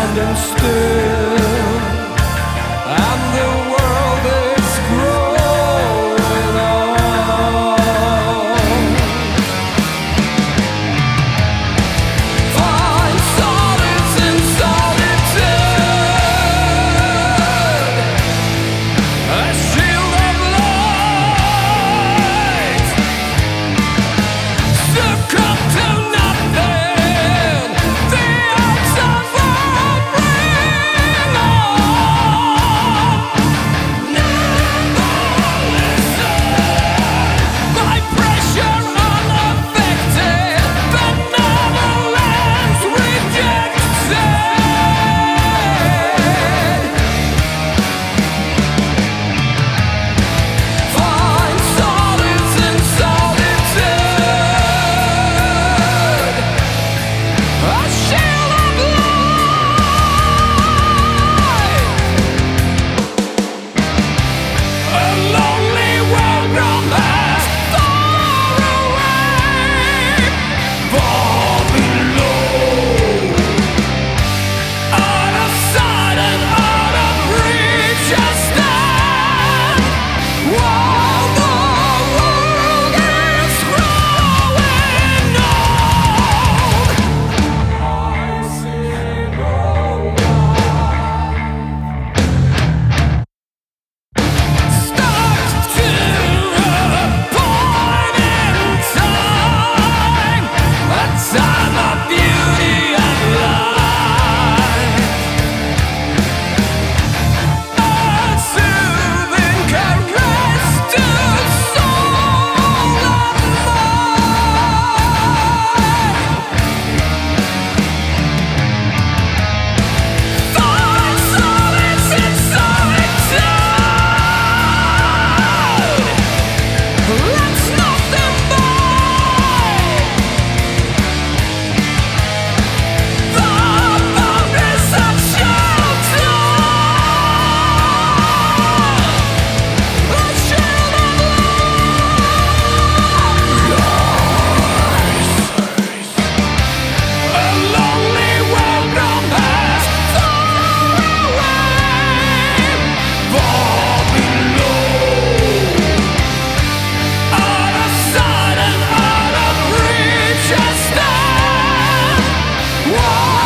standing still, and the world is growing old. Find solace in solitude, a shield of light. Succumb to nothing, the answer will bring on. Never listen, by pressure unaffected, the benevolence rejected. Find solace in solitude, a shield of light. A lonely wilderness far away, far below, out of sight and out of reach, I stand while the world is growing old. I see no stuck to a point in time, a time of beauty and light, a soothing caress to soul of mine. Find solace in solitude. Let's nothing but the boundaries of shelter, a shield of light. A lonely wilderness far away, far below, out of sight and out of reach, I stand.